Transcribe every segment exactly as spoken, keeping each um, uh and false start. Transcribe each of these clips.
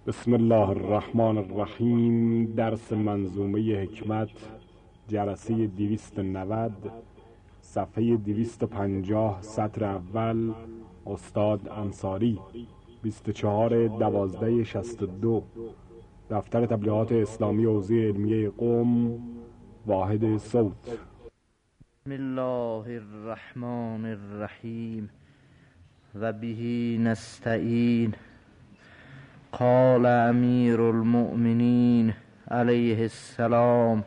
بسم الله الرحمن الرحیم. درس منظومه حکمت، جلسه دویست و نود، صفحه دویست و پنجاه، سطر اول، استاد انصاری. بیست و چهار دوازده شصت و دو، دفتر تبلیغات اسلامی حوزه علمیه قم، واحد صوت. بسم الله الرحمن الرحیم و به نستعین. قال امیر المؤمنین علیه السلام: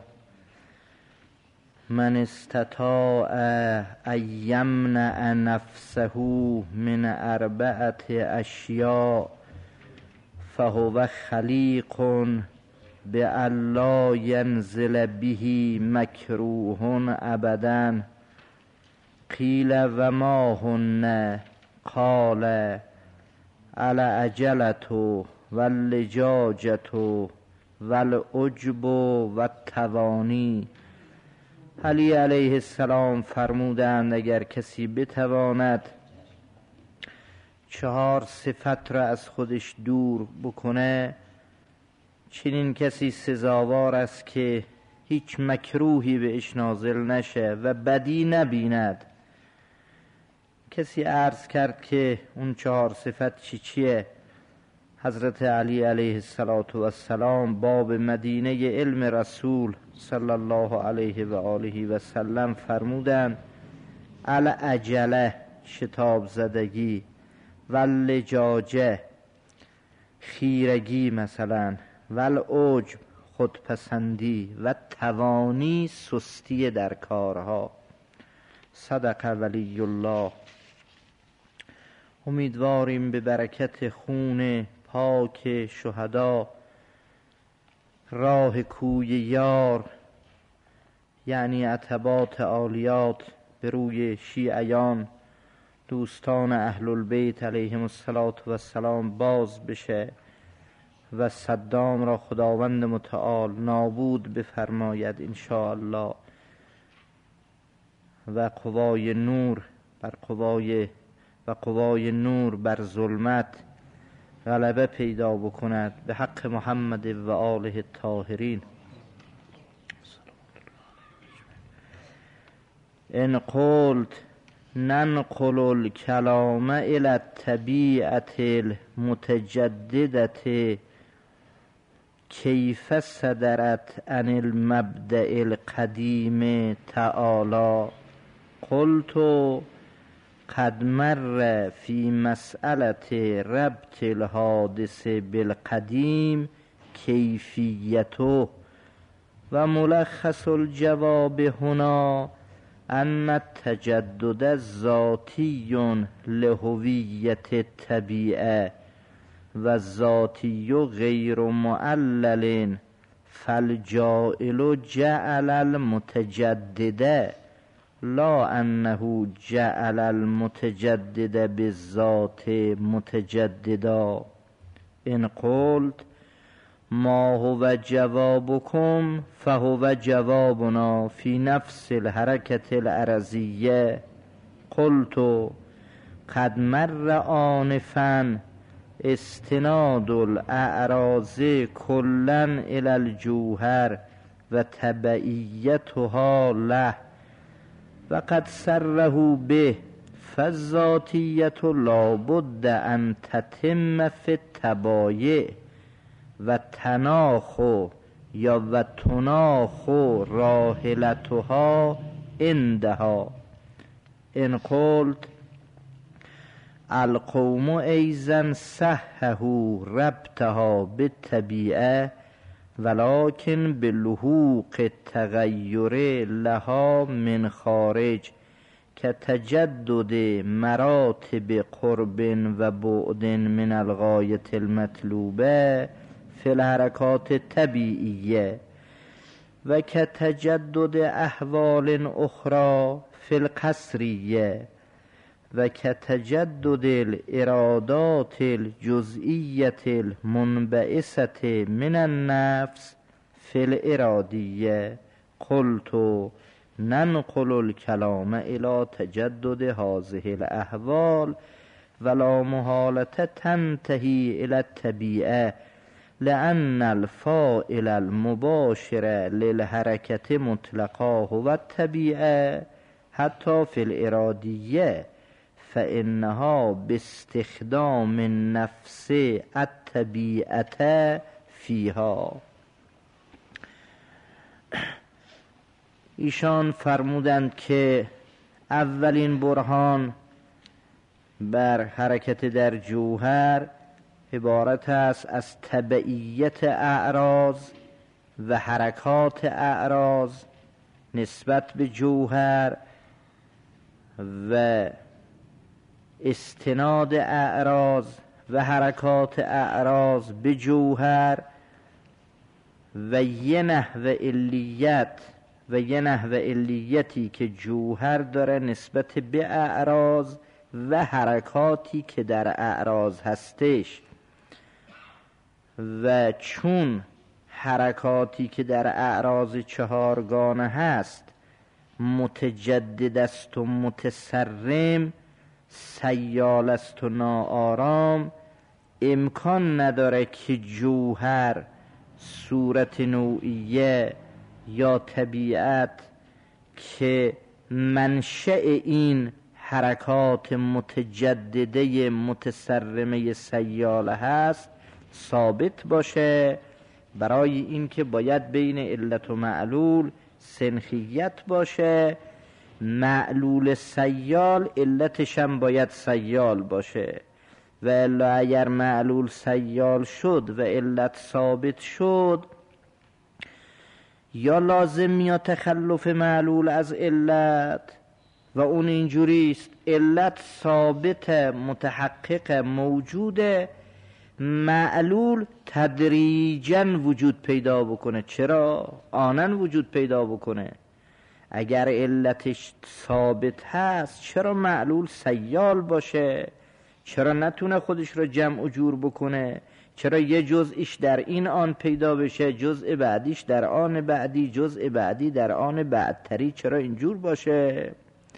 من استطاع ان یمنع نفسه من اربعة اشیاء فهو خلیق بأن لا ینزل به مکروه ابدا. قیل و ما هن؟ قال العجلة واللجاجة والعجب والتوانی. علی علیه السلام فرمودند اگر کسی بتواند چهار صفت را از خودش دور بکنه، چنین کسی سزاوار است که هیچ مکروهی بهش نازل نشه و بدی نبیند. کسی عرض کرد که اون چهار صفت چی چیه؟ حضرت علی علیه السلام باب مدینه علم رسول صلی الله علیه و آله و سلم فرمودند العجله شتاب زدگی، واللجاجه خیرگی مثلا، والعجب خودپسندی، و توانی سستی در کارها. صدق ولی الله. امیدواریم به برکت خون پاک شهدا راه کوی یار یعنی عتبات عالیات به روی شیعیان دوستان اهل البیت علیهم السلام باز بشه و صدام را خداوند متعال نابود بفرماید ان شاء الله و قوای نور بر قوای و قوای نور بر ظلمت غلبه پیدا بکند به حق محمد و آله الطاهرین. ان قلت ننقل الكلام الى الطبیعة المتجددة کیف صدرت عن المبدأ القدیم تعالی. قلت قد مر فی مسألة ربط الحادث بالقدیم کیفیته و ملخص الجواب هنا ان التجدد ذاتی لهویت الطبیعه و ذاتی غیر معلل، فالجائل جعل المتجدد لا انه جعل المتجدد بالذات متجددا. ان قلت ما هو جوابكم فهو جوابنا في نفس الحركة الأرضية. قلت قد مر آنفا استناد الأعراض كلا إلى الجوهر و تبعیتها له وقد سره به، فالذاتیة لابد ان تتم فی التبایع و تناخو یا و تناخو راحلتها عندها. ان قلت القوم ایضا صححوا ربطها بالطبیعه ولكن بلحوق التغیر لها من خارج كتجدد مراتب قرب و بعد من الغایة المطلوبه فی الحرکات الطبیعیه و كتجدد احوال اخرى فی القصریه و كتجدد الارادات الجزئیة المنبعثة من النفس فی الارادیه. قلت ننقل الكلام الى تجدد هذه الاحوال ولا محالة تنتهی الى الطبیعه لأن الفاعل المباشر للحركة مطلقا هو الطبيعة حتى في الإرادية فإنها باستخدام النفس الطبيعة فيها. ایشان فرمودند که اولین برهان بر حرکت در جوهر عبارت است از تبعیت اعراض و حرکات اعراض نسبت به جوهر و استناد اعراض و حرکات اعراض به جوهر و یه نحو علیت و یه نحو علیتی که جوهر داره نسبت به اعراض و حرکاتی که در اعراض هستش. و چون حرکاتی که در اعراض چهارگانه هست متجدد است و متسرم، سیال است و ناآرام، امکان نداره که جوهر، صورت نوعیه یا طبیعت که منشأ این حرکات متجدده متسرمه سیاله هست ثابت باشه. برای این که باید بین علت و معلول سنخیت باشه، معلول سیال علتش هم باید سیال باشه و الا اگر معلول سیال شد و علت ثابت شد یا لازم یا تخلف معلول از علت و اون اینجوریست علت ثابت متحقق موجوده، معلول تدریجاً وجود پیدا بکنه. چرا؟ آنن وجود پیدا بکنه. اگر علتش ثابت هست چرا معلول سیال باشه؟ چرا نتونه خودش رو جمع و جور بکنه؟ چرا یه جزئیش در این آن پیدا بشه، جزء بعدیش در آن بعدی، جزء بعدی در آن بعدتری، چرا اینجور باشه؟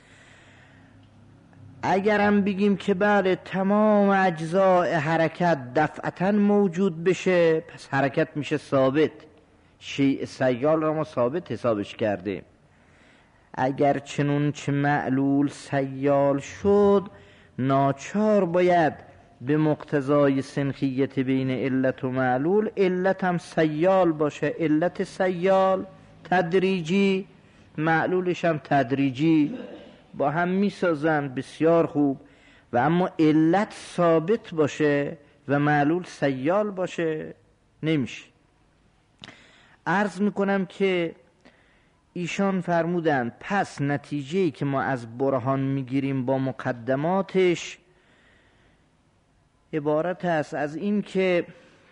اگرم بگیم که بله تمام اجزاء حرکت دفعتاً موجود بشه، پس حرکت میشه ثابت. شیء سیال را ما ثابت حسابش کردیم. اگر چنون چه معلول سیال شد، ناچار باید به مقتضای سنخیت بین علت و معلول علت هم سیال باشه. علت سیال تدریجی، معلولش هم تدریجی، با هم میسازن بسیار خوب. و اما علت ثابت باشه و معلول سیال باشه نمیشه. عرض میکنم که ایشان فرمودند پس نتیجه‌ای که ما از برهان میگیریم با مقدماتش عبارت است از این که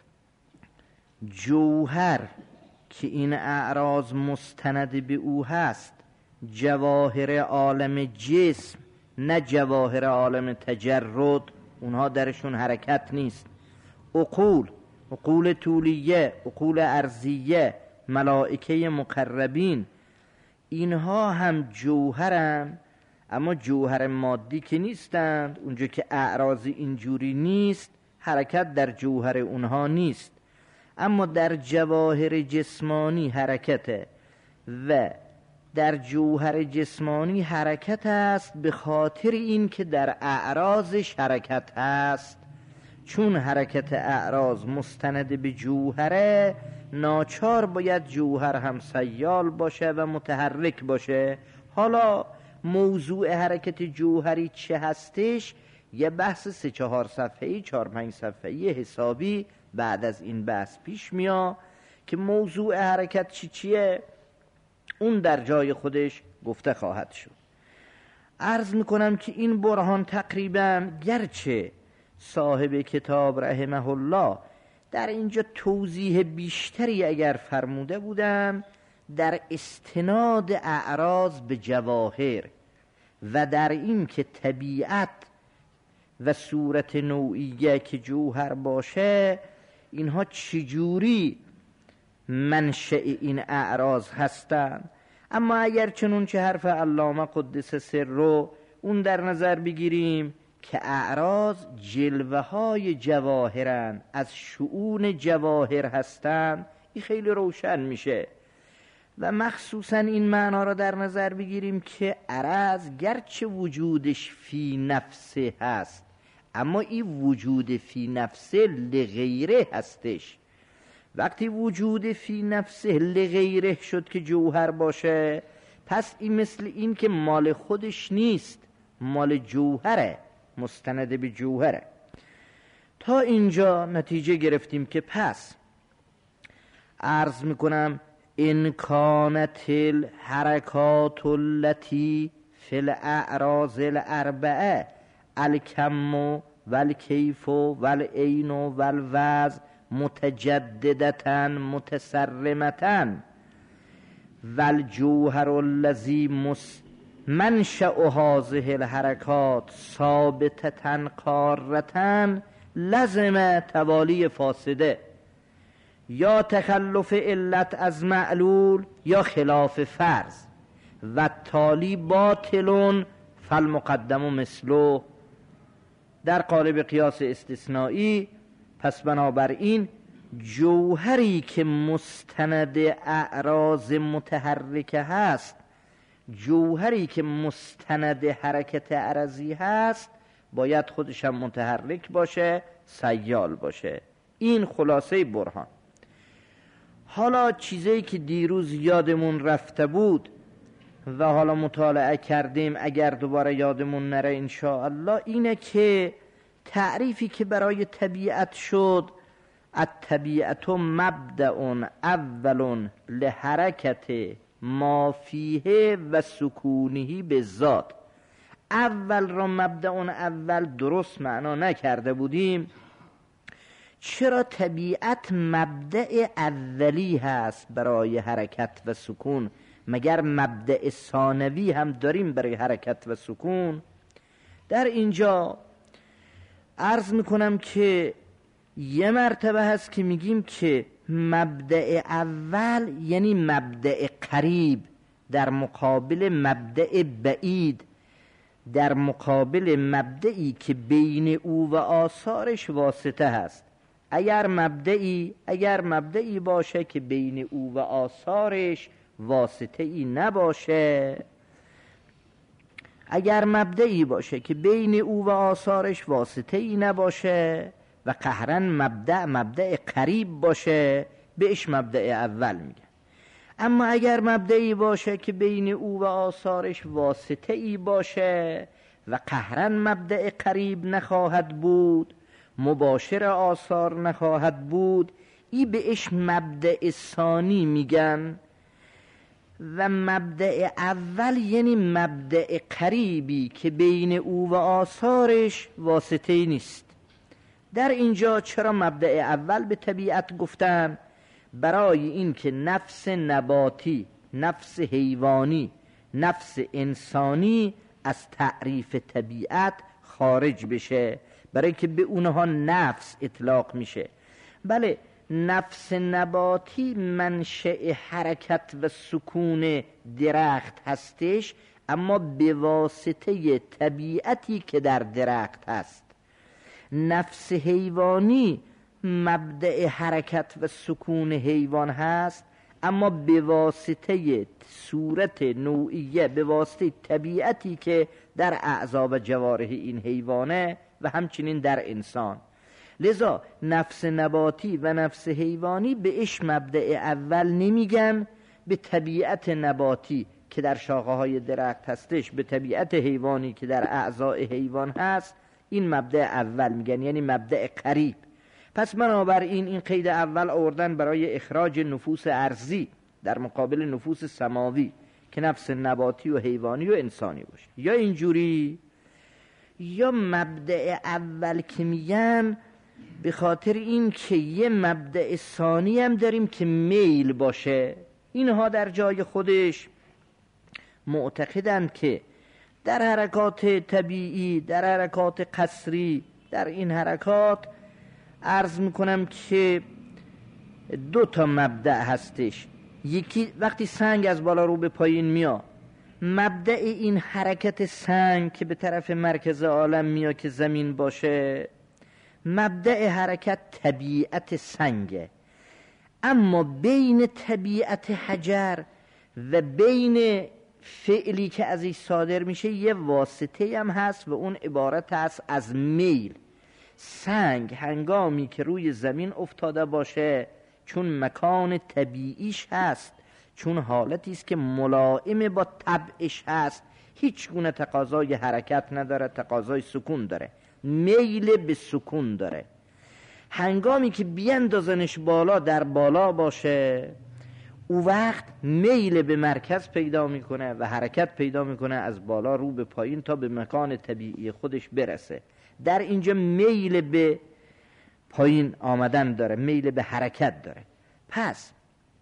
جوهر که این اعراض مستند به او هست، جواهر عالم جسم نه جواهر عالم تجرد، اونها درشون حرکت نیست. عقول، عقول طولیه، عقول ارضیه، ملائکه مقربین، اینها هم جوهرن، اما جوهر مادی که نیستند. اونجا که اعراض اینجوری نیست، حرکت در جوهر اونها نیست. اما در جواهر جسمانی حرکته و در جوهر جسمانی حرکت است به خاطر این که در اعراضش حرکت است. چون حرکت اعراض مستند به جوهره، ناچار باید جوهر هم سیال باشه و متحرک باشه. حالا موضوع حرکت جوهری چه هستش؟ یه بحث سه چهار صفحه‌ای، چهار پنج صفحه‌ای حسابی بعد از این بحث پیش میاد که موضوع حرکت چی چیه، اون در جای خودش گفته خواهد شد. عرض میکنم که این برهان تقریبا گرچه صاحب کتاب رحمه الله در اینجا توضیح بیشتری اگر فرموده بودم در استناد اعراض به جواهر و در این که طبیعت و صورت نوعیه که جوهر باشه، اینها چجوری منشأ این اعراض هستند. اما اگر چنون چه حرف علامه قدس سر رو اون در نظر بگیریم که اعراض جلوه های جواهرن، از شؤون جواهر هستن، این خیلی روشن میشه. و مخصوصا این معنا را در نظر بگیریم که عرض گرچه وجودش فی نفسه هست، اما این وجود فی نفسه لغیره هستش. وقتی وجود فی نفسه لغیره شد که جوهر باشه، پس این مثل این که مال خودش نیست، مال جوهره، مستند به جوهره. تا اینجا نتیجه گرفتیم که پس عرض میکنم ان کانت الحرکات التي فی الاعراض الاربعه الکم والکیف والعین والوضع متجددتا متسرمتا والجوهر الذی منشأ هذه الحرکات ثابتتا قارتا لزم توالی فاسده، یا تخلف علت از معلول یا خلاف فرض، و تالی باطلون فالمقدم مثله. در قالب قیاس استثنایی، پس بنابراین جوهری که مستند اعراض متحرکه هست، جوهری که مستند حرکت عرضی هست، باید خودش هم متحرک باشه، سیال باشه. این خلاصه برهان. حالا چیزی که دیروز یادمون رفته بود و حالا مطالعه کردیم، اگر دوباره یادمون نره انشاءالله، اینه که تعریفی که برای طبیعت شد، الطبیعت مبدأ اول لحرکت ما فیه و سکونه به ذات. اول را مبدأ اول درست معنا نکرده بودیم. چرا طبیعت مبدأ اولی هست برای حرکت و سکون؟ مگر مبدأ ثانوی هم داریم برای حرکت و سکون؟ در اینجا عرض میکنم که یه مرتبه هست که میگیم که مبدأ اول یعنی مبدأ قریب در مقابل مبدأ بعید، در مقابل مبدئی که بین او و آثارش واسطه هست. اگر مبدئی اگر مبدئی باشه که بین او و آثارش واسطه ای نباشه، اگر مبدئی باشه که بین او و آثارش واسطه ای نباشه و قهرا مبدأ مبدأ قریب باشه، بهش مبدأ اول میگن. اما اگر مبدئی باشه که بین او و آثارش واسطه ای باشه و قهرا مبدأ قریب نخواهد بود، مباشر آثار نخواهد بود، ای بهش مبدأ ثانی میگن. و مبدأ اول یعنی مبدأ قریبی که بین او و آثارش واسطه ای نیست. در اینجا چرا مبدأ اول به طبیعت گفتن؟ برای این که نفس نباتی، نفس حیوانی، نفس انسانی از تعریف طبیعت خارج بشه، برای که به اونها نفس اطلاق میشه. بله، نفس نباتی منشأ حرکت و سکون درخت هستش، اما به واسطه طبیعتی که در درخت هست. نفس حیوانی مبدأ حرکت و سکون حیوان هست، اما به واسطه صورت نوعیه، به واسطه طبیعتی که در اعضا و جوارح این حیوانه و همچنین در انسان. لذا نفس نباتی و نفس حیوانی بهش مبدأ اول نمیگن، به طبیعت نباتی که در شاخه های درخت هستش، به طبیعت حیوانی که در اعضای حیوان هست، این مبدأ اول میگن، یعنی مبدأ قریب. پس بنابراین این قید اول آوردن برای اخراج نفوس ارضی در مقابل نفوس سماوی که نفس نباتی و حیوانی و انسانی باشه. یا اینجوری، یا مبدأ اول که میگن به خاطر این که یه مبدأ ثانی هم داریم که میل باشه. اینها در جای خودش معتقدند که در حرکات طبیعی، در حرکات قصری، در این حرکات عرض میکنم که دو تا مبدأ هستش. یکی وقتی سنگ از بالا رو به پایین میاد، مبدأ این حرکت سنگ که به طرف مرکز عالم میاد که زمین باشه، مبدأ حرکت طبیعت سنگه، اما بین طبیعت حجر و بین فعلی که از این صادر میشه یه واسطه هم هست و اون عبارت هست از میل. سنگ هنگامی که روی زمین افتاده باشه، چون مکان طبیعیش هست، چون حالتی است که ملائم با طبعش هست، هیچ گونه تقاضای حرکت نداره، تقاضای سکون داره، میل به سکون داره. هنگامی که بیندازنش بالا، در بالا باشه، او وقت میل به مرکز پیدا میکنه و حرکت پیدا میکنه از بالا رو به پایین تا به مکان طبیعی خودش برسه. در اینجا میل به پایین آمدن داره، میل به حرکت داره. پس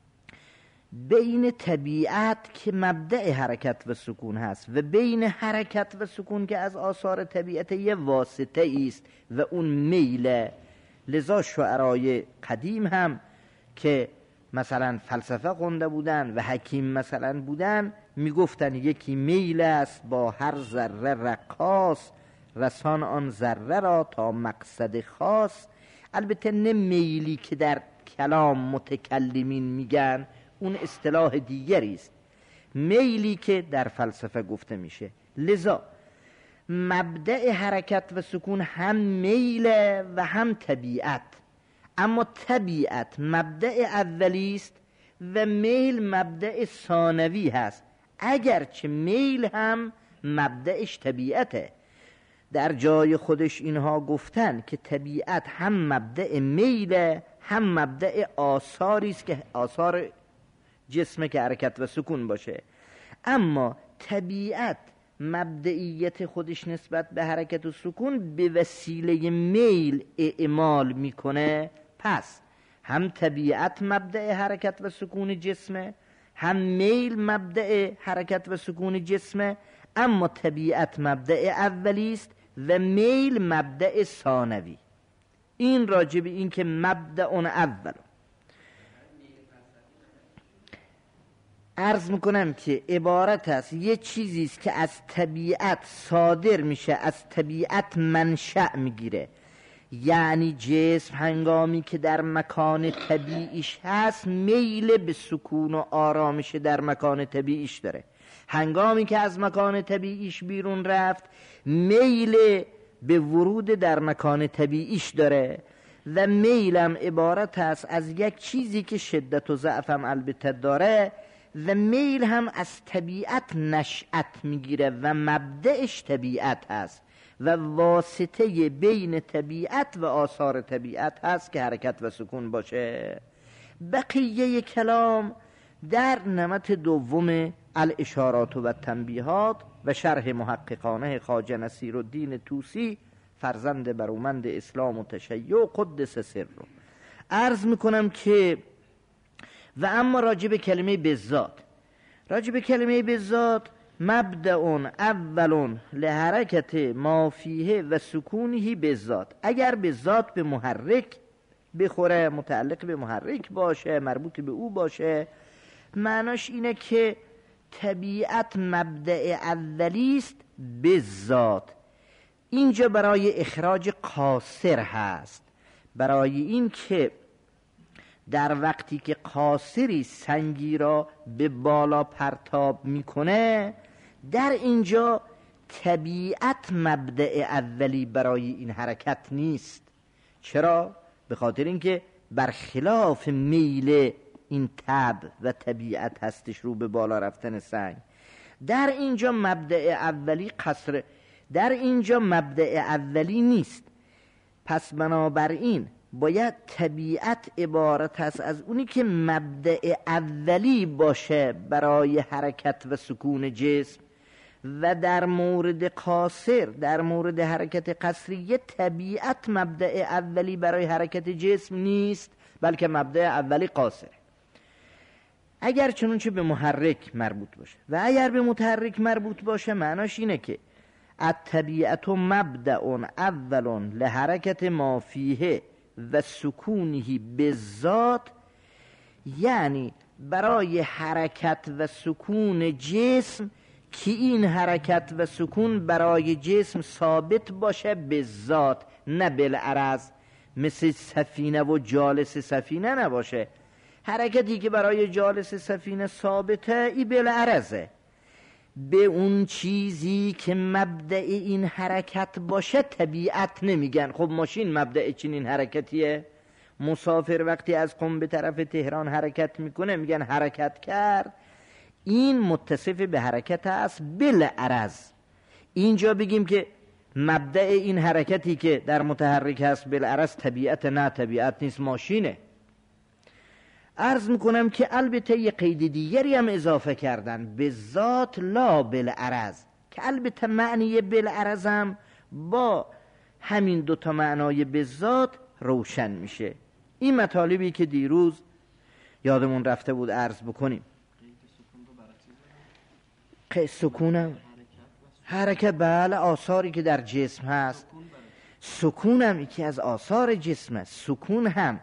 بین طبیعت که مبدأ حرکت و سکون هست و بین حرکت و سکون که از آثار طبیعت یه واسطه است و اون میله. لذا شعرای قدیم هم که مثلا فلسفه خونده بودن و حکیم مثلا بودن، میگفتن یکی میل است با هر ذره رقاص، رسان آن ذره را تا مقصد خاص. البته نه میلی که در کلام متکلمین میگن، اون اصطلاح دیگری است، میلی که در فلسفه گفته میشه. لذا مبدأ حرکت و سکون هم میل و هم طبیعت، اما طبیعت مبدأ اولی است و میل مبدأ ثانوی هست، اگرچه میل هم مبدأش طبیعته. در جای خودش اینها گفتن که طبیعت هم مبدأ میل هم مبدأ آثاری است که آثار جسم که حرکت و سکون باشه، اما طبیعت مبدئیت خودش نسبت به حرکت و سکون به وسیله میل اعمال میکنه. پس هم طبیعت مبدأ حرکت و سکون جسمه، هم میل مبدأ حرکت و سکون جسمه، اما طبیعت مبدأ اولی است و میل مبدأ ثانوی. این راجب این که مبدأ اول. عرض میکنم که عبارت است یه چیزی است که از طبیعت صادر میشه، از طبیعت منشأ میگیره. یعنی جسم هنگامی که در مکان طبیعیش هست، میل به سکون و آرامش در مکان طبیعیش داره. هنگامی که از مکان طبیعیش بیرون رفت، میل به ورود در مکان طبیعیش داره و میلم عبارت است از یک چیزی که شدت و ضعف هم البته داره و میل هم از طبیعت نشأت میگیره و مبدأش طبیعت هست و واسطه بین طبیعت و آثار طبیعت هست که حرکت و سکون باشه. بقیه کلام در نمط دوم الاشارات و تنبیهات و شرح محققانه خواجه نصیرالدین طوسی فرزند برومند اسلام و تشیع قدس سر رو عرض میکنم که و اما راجب کلمه بذات، راجب کلمه بذات مبدأ اول لحرکت ما فیه و سکونه بذات. اگر بذات به محرک بخوره، متعلق به محرک باشه، مربوط به او باشه، معناش اینه که طبیعت مبدأ اولی است بذات. اینجا برای اخراج قاصر هست، برای این که در وقتی که قاصری سنگی را به بالا پرتاب میکنه، در اینجا طبیعت مبدأ اولی برای این حرکت نیست. چرا؟ به خاطر اینکه برخلاف میل این طبع و طبیعت هستش رو به بالا رفتن سنگ. در اینجا مبدأ اولی قصر، در اینجا مبدأ اولی نیست. پس بنابراین باید طبیعت عبارت هست از اونی که مبدأ اولی باشه برای حرکت و سکون جسم، و در مورد قاصر، در مورد حرکت قصری، طبیعت مبدأ اولی برای حرکت جسم نیست، بلکه مبدأ اولی قاصره. اگر چنانچه به محرک مربوط باشه و اگر به متحرک مربوط باشه، معناش اینه که الطبیعت مبدأ اول لحرکت ما فیه و سکونه بذات، یعنی برای حرکت و سکون جسم که این حرکت و سکون برای جسم ثابت باشه به ذات نه بالعرض، مثل سفینه و جالس سفینه نباشه. حرکتی که برای جالس سفینه ثابته ای بالعرضه. به اون چیزی که مبدأ این حرکت باشه طبیعت نمیگن. خب ماشین مبدأ چنین حرکتیه. مسافر وقتی از قم به طرف تهران حرکت میکنه میگن حرکت کرد. این متصف به حرکت است بالعرض. اینجا بگیم که مبدأ این حرکتی که در متحرک هست بالعرض طبیعت، نه طبیعت نیست، ماشینه. عرض میکنم که البته یه قید دیگری هم اضافه کردن، به ذات لا بالعرض، که البته معنی بالعرض هم با همین دوتا معنای به ذات روشن میشه. این مطالبی که دیروز یادمون رفته بود عرض بکنیم. قید سکونم حرکت، بله، آثاری که در جسم هست. سکون هم یکی از آثار جسم است. سکون هم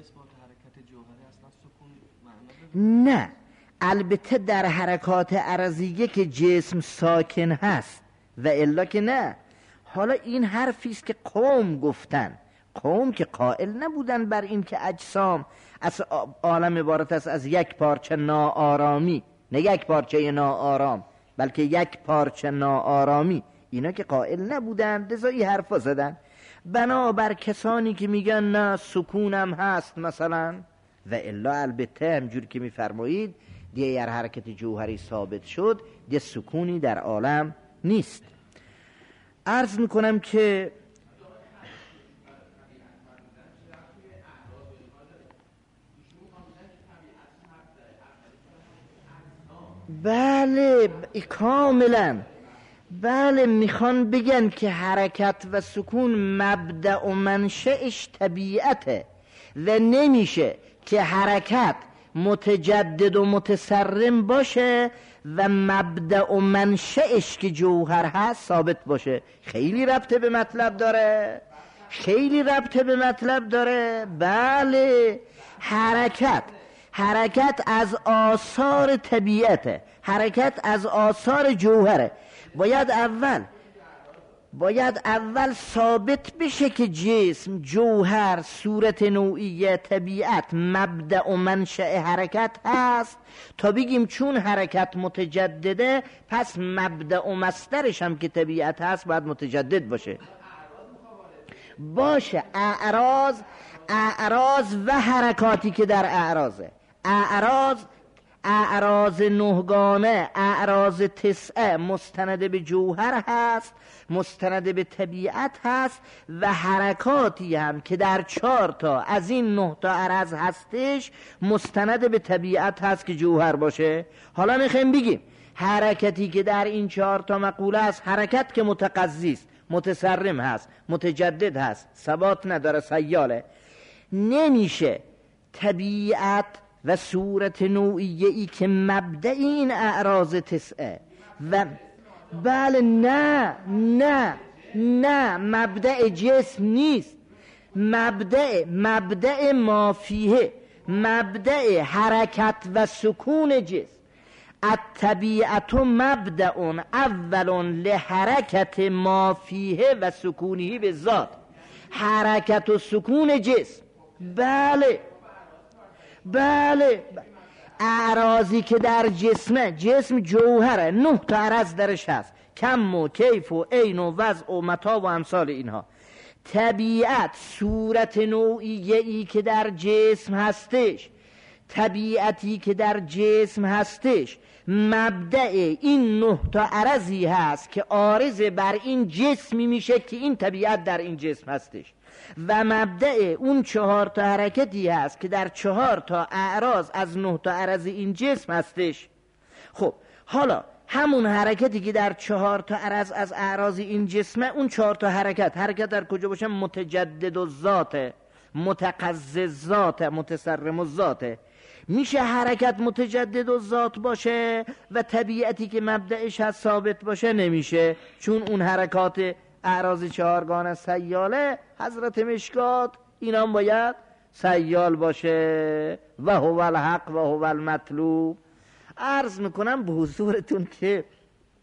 نه، البته در حرکات عرضیه که جسم ساکن هست و الا که نه. حالا این حرفی است که قوم گفتن. قوم که قائل نبودن بر این که اجسام از عالم عبارت است از یک پارچه ناآرامی، نه یک پارچه ناآرام بلکه یک پارچه ناآرامی. اینا که قائل نبودن، لذا این حرفا زدن. بنابر کسانی که میگن نه سکونم هست مثلا و الا، البته همجور که میفرمایید دیگه هر حرکت جوهری ثابت شد، دیگه سکونی در عالم نیست. عرض میکنم که بله کاملا، بله، میخوان بگن که حرکت و سکون مبدأ و منشأش طبیعته و نمیشه که حرکت متجدد و متسرم باشه و مبدأ و منشأش که جوهر هست ثابت باشه. خیلی ربطه به مطلب داره، خیلی ربطه به مطلب داره. بله، حرکت حرکت از آثار طبیعته، حرکت از آثار جوهره. باید اول باید اول ثابت بشه که جسم، جوهر، صورت نوعیه، طبیعت مبدأ و منشأ حرکت هست تا بگیم چون حرکت متجدده پس مبدأ و مصدرش هم که طبیعت هست باید متجدد باشه. باشه اعراض اعراض و حرکاتی که در اعراضه، اعراض اعراض نهگانه، اعراض تسعه مستند به جوهر هست، مستند به طبیعت هست و حرکاتی هم که در چهار تا از این نه تا عرض هستش مستند به طبیعت هست که جوهر باشه. حالا میخوایم بگیم حرکتی که در این چهار تا مقوله است، حرکت که متقضی است، متسرم هست، متجدد هست، ثبات نداره، سیاله، نمیشه طبیعت و صورت نوعیه ای که مبدأ این اعراض تسعه و بله نه نه نه مبدأ جسم نیست، مبدأ مبدأ مافیه، مبدأ حرکت و سکون جسم. الطبیعت مبدأ اول لحرکت مافیه و سکونی به ذات، حرکت و سکون جسم. بله بله اعراضی که در جسمه، جسم جوهره، نه تا عرض درش هست، کم و کیف و عین و وضع و متا و امثال اینها. طبیعت صورت نوعیه ای که در جسم هستش، طبیعتی که در جسم هستش مبدأ این نه تا عرضی هست که عارض بر این جسمی میشه که این طبیعت در این جسم هستش و مبدأ اون چهار تا حرکتی هست که در چهار تا اعراض از نه تا عرض این جسم هستش. خب حالا همون حرکتی که در چهار تا عرض از اعراض این جسمه، اون چهار تا حرکت، حرکت در کجا باشه؟ متجدد و ذاته، متقضی ذاته، متسرم و ذاته. میشه حرکت متجدد و ذات باشه و طبیعتی که مبدأش هست ثابت باشه؟ نمیشه، چون اون حرکات اعراض چهارگانه سیاله، حضرت مشکات اینا هم باید سیال باشه. و هو الحق و هو المطلوب. عرض میکنم به حضورتون که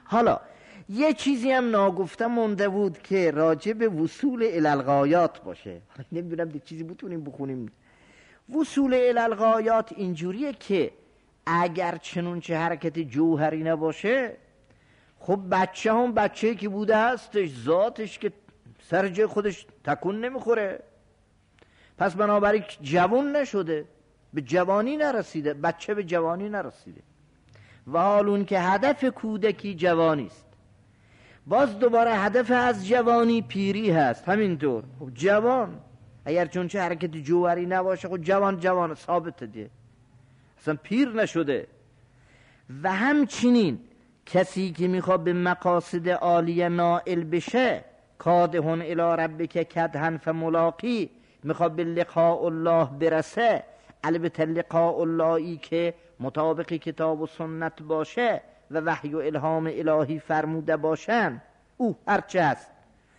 حالا یه چیزی هم ناگفته مونده بود که راجع به وصول الالغایات باشه. نمیدونم ده چیزی بتونیم بخونیم. وصول الالغایات اینجوریه که اگر چنون چه حرکت جوهری نباشه، خب بچه هم بچه‌ای که بوده هستش، ذاتش که سر جای خودش تکون نمیخوره، پس بنابراین جوان نشده، به جوانی نرسیده، بچه به جوانی نرسیده. و حال اون که هدف کودکی جوانی است، باز دوباره هدف از جوانی پیری هست. همینطور خب جوان اگر چون چه حرکت جوهری نباشه، خب جوان جوان ثابته دیگه، اصلا پیر نشده. و همچنین کسی که میخواد به مقاصد عالیه نائل بشه، کادهن الی ربک کدحن فملاقی، میخواد به لقاء الله برسه، البته لقاء اللهی که مطابق کتاب و سنت باشه و وحی و الهام الهی فرموده باشن، او هرچه هست.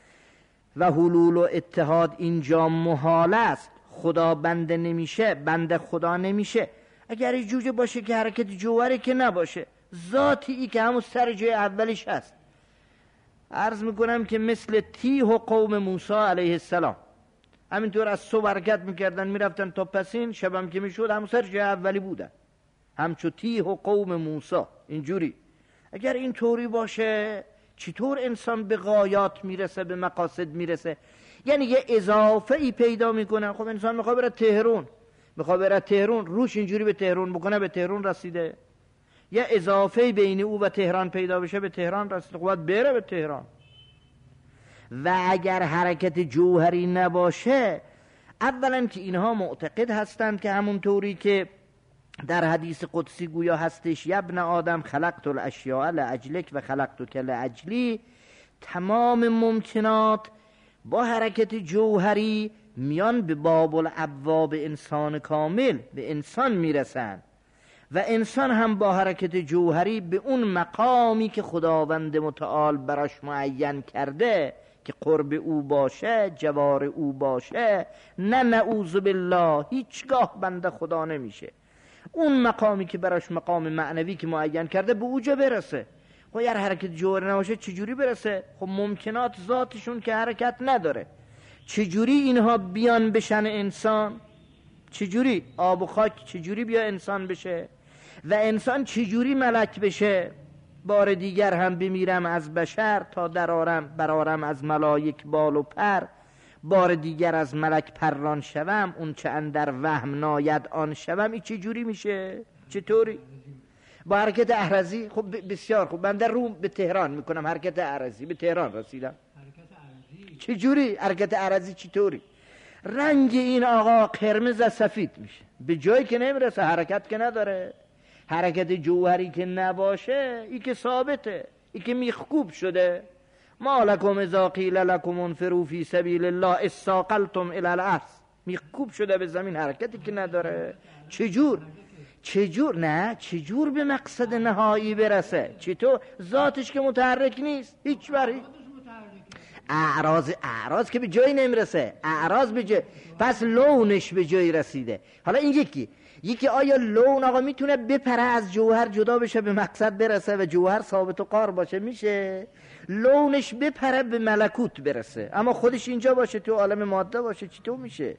و حلول و اتحاد اینجا محال است. خدا بنده نمیشه، بنده خدا نمیشه اگر این جوجه باشه که حرکت جوهری که نباشه، ذاتی ای که همون سر جای اولیش هست. عرض میکنم که مثل تیه و قوم موسی علیه السلام همینطور از صبح حرکت میکردن میرفتن تا پسین، شبم که میشد همون سر جای اولی بودن، همچو تیه و قوم موسی. اینجوری اگر این طوری باشه، چطور انسان به غایات میرسه، به مقاصد میرسه؟ یعنی یه اضافه ای پیدا میکنه. خب انسان میخواد بره تهران، میخواد بره تهران، روش اینجوری به تهران بکنه، به تهران رسیده. یه اضافه بین او و تهران پیدا بشه، به تهران رسیده، خب باید بره به تهران. و اگر حرکت جوهری نباشه، اولا که اینها معتقد هستند که همون طوری که در حدیث قدسی گویا هستش، یا ابن آدم خلقت الاشیاء لاجلک و خلقتک لاجلی، تمام ممکنات با حرکت جوهری میان به باب الابواب انسان کامل، به انسان میرسن. و انسان هم با حرکت جوهری به اون مقامی که خداوند متعال براش معین کرده که قرب او باشه، جوار او باشه، نه نعوذ بالله هیچگاه بنده خدا نمیشه، اون مقامی که براش مقام معنوی که معین کرده به اوجا برسه. خب اگر حرکت جوهری نباشه چجوری برسه؟ خب ممکنات ذاتشون که حرکت نداره، چجوری اینها بیان بشن انسان؟ چجوری آب و خاک چجوری بیا انسان بشه؟ و انسان چجوری ملک بشه؟ بار دیگر هم بمیرم از بشر تا درارم برارم از ملائک بال و پر، بار دیگر از ملک پران شوم، اون چه اندر وهم ناید آن شوم. این چجوری میشه؟ چطوری؟ با حرکت احرزی. خب بسیار خوب، من در رو به تهران میکنم، حرکت احرزی به تهران رسیدم. چجوری حرکت احرزی؟ چطوری؟ رنگ این آقا قرمز از سفید میشه، به جایی که نمیرسه، حرکت که نداره. حرکت جوهری که نباشه، ای که ثابته، ای که میخکوب شده. ما لکم اذا قیل لکم انفروا فی سبیل الله استاقلتم الی الارض، میخکوب شده به زمین، حرکتی که نداره. چجور؟ چجور؟ نه چجور به مقصد نهایی برسه؟ چطور؟ ذاتش که متحرک نیست هیچ بری. اعراض اعراض که به جایی نمیرسه، اعراض به جای، پس لونش به جایی رسیده. حالا این یکی یکی آیا لون آقا میتونه بپره از جوهر جدا بشه به مقصد برسه و جوهر ثابت و قار باشه؟ میشه. لونش بپره به ملکوت برسه اما خودش اینجا باشه، تو عالم ماده باشه، چطور میشه؟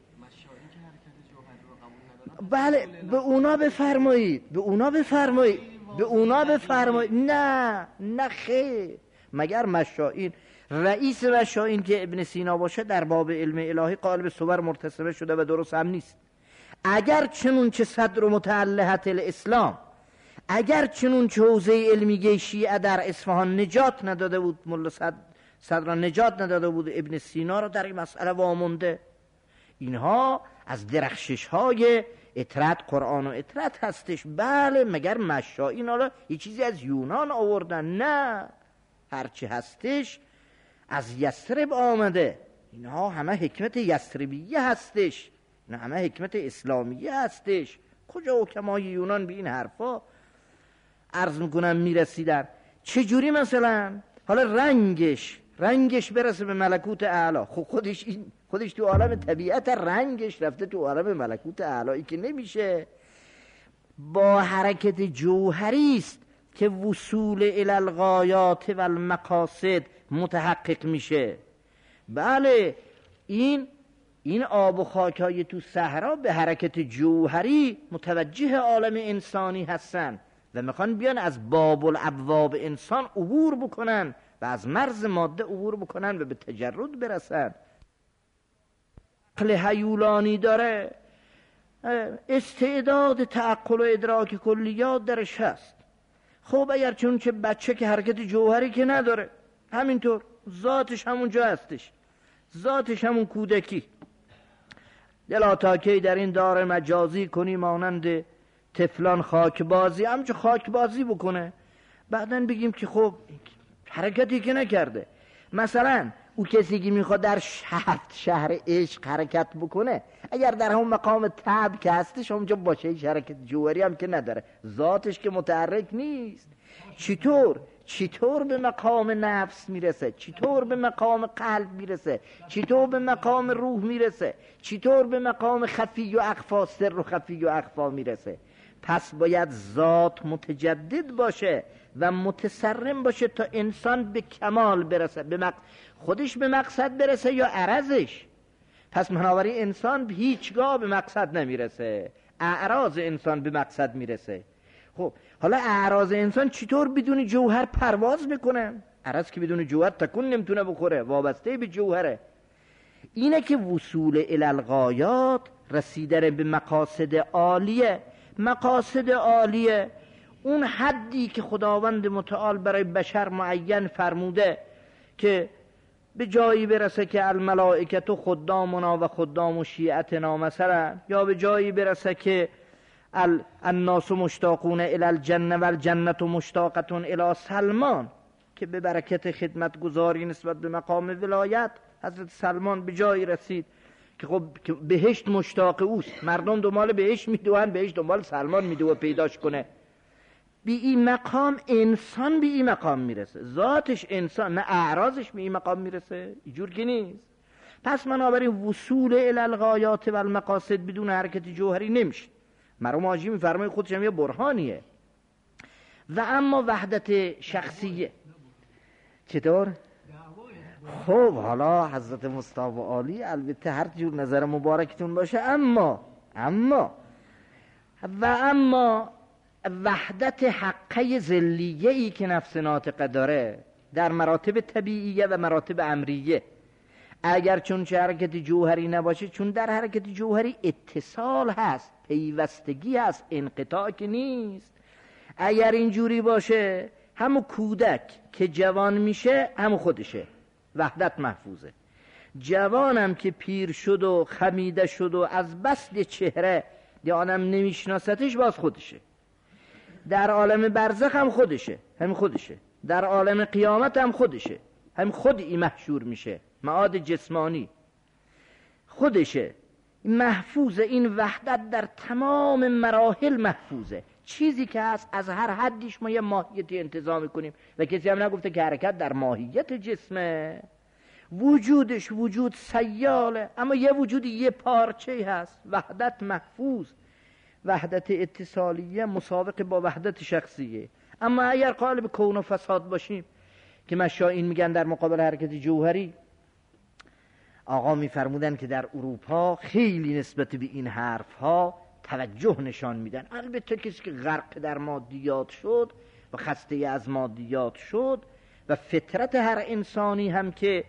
بله به اونا بفرمایید، به اونا بفرمایید، به اونا بفرمایید. نه نه خیر، مگر مشائین، رئیس مشائین که ابن سینا باشه در باب علم الهی قالب صور مرتسمه شده و درست هم نیست. اگر چنون چه صدر و متعلهت الاسلام، اگر چنون چه حوزه علمیه شیعه در اصفهان نجات نداده بود، ملا صدر نجات نداده بود، ابن سینا رو در این مسئله وامونده. اینها از درخشش های اطرت، قرآن و اطرت هستش. بله مگر مشائین حالا یه چیزی از یونان آوردن؟ نه، هرچی هستش از یثرب آمده. اینها همه حکمت یثربیه هستش، نه همه حکمت اسلامیه هستش. کجا حکمای یونان به این حرفا عرض میکنم میرسیدن؟ چجوری مثلا حالا رنگش رنگش برسه به ملکوت اعلی؟ خب خودش این خودش تو عالم طبیعت رنگش رفته تو عالم ملکوت اعلی، که نمیشه. با حرکت جوهری است که وصول الی الغایات و المقاصد متحقق میشه. بله این این آب و خاکای تو صحرا به حرکت جوهری متوجه عالم انسانی هستن و میخوان بیان از باب الابواب انسان عبور بکنن و از مرز ماده عبور بکنن و به تجرد برسن. عقل هیولانی داره، استعداد تعقل و ادراک کلیات درش هست. خب اگر چون چه بچه که حرکت جوهری که نداره، همینطور ذاتش همونجا هستش، ذاتش همون کودکی. دلا تا کی در این دار مجازی کنی مانند طفلان خاک بازی، همچه خاک بازی بکنه، بعدن بگیم که خب حرکتی که نکرده. مثلا او کسی که میخواد در شهر شهر عشق حرکت بکنه، اگر در همون مقام طبع که هستش اونجا باشه، هیچ حرکت جوهری هم که نداره، ذاتش که متحرک نیست. چطور چطور به مقام نفس میرسه؟ چطور به مقام قلب میرسه؟ چطور به مقام روح میرسه؟ چطور به مقام خفی و اخفا، سر و خفی و اخفا میرسه؟ پس باید ذات متجدد باشه و متسرم باشه تا انسان به کمال برسه، به مق... خودش به مقصد برسه یا عرضش. پس بنابراین انسان به هیچگاه به مقصد نمیرسه، اعراض انسان به مقصد میرسه. خب حالا اعراض انسان چطور بدون جوهر پرواز میکنه؟ عرض که بدون جوهر تکون نمیتونه بخوره، وابسته به جوهره. اینه که وصول الی الغایات، رسیدن به مقاصد عالیه. مقاصد عالیه اون حدی که خداوند متعال برای بشر معین فرموده که به جایی برسه که الملائکه خدامنا و خدام شیعتنا مثلا، یا به جایی برسه که الناس مشتاقون الی الجنه و الجنه مشتاقتون الی سلمان، که به برکت خدمت گذاری نسبت به مقام ولایت حضرت سلمان به جایی رسید که خب بهشت مشتاق اوست، مردم دنبال بهشت میدوئن، بهشت دنبال سلمان میدوه پیداش کنه. بی این مقام انسان به این مقام میرسه، ذاتش انسان، نه اعراضش به این مقام میرسه، اینجور که نیست. پس بنابراین وصول الی الغایات و المقاصد بدون حرکت جوهری نمیشه. مرحوم حاجی میفرمای خودش هم یه برهانیه. و اما وحدت شخصیه چطور؟ خب حالا حضرت مصطفی عالی البته هر جور نظر مبارکتون باشه، اما اما و اما وحدت حقه ذلیه ای که نفس ناطقه داره در مراتب طبیعیه و مراتب امریه، اگر چون چه حرکت جوهری نباشه، چون در حرکت جوهری اتصال هست، پیوستگی هست، انقطاع که نیست. اگر اینجوری باشه همون کودک که جوان میشه همون خودشه، وحدت محفوظه. جوانم که پیر شد و خمیده شد و از بسط چهره دیانم نمیشناستش، باز خودشه. در عالم برزخ هم خودشه، هم خودشه. در عالم قیامت هم خودشه، هم خودی محشور میشه، معاد جسمانی خودشه. محفوظه، این وحدت در تمام مراحل محفوظه. چیزی که هست از هر حدیش ما یه ماهیتی انتظام کنیم و کسی هم نگفته که حرکت در ماهیت جسمه. وجودش وجود سیاله، اما یه وجود یه پارچه هست، وحدت محفوظ. وحدت اتصالیه مسابقه با وحدت شخصیه. اما اگر قالب کون و فساد باشیم که مشایین میگن در مقابل حرکت جوهری، آقا میفرمودن که در اروپا خیلی نسبت به این حرف ها توجه نشان میدن. البته کسی که غرق در مادیات شد و خسته از مادیات شد و فطرت هر انسانی هم که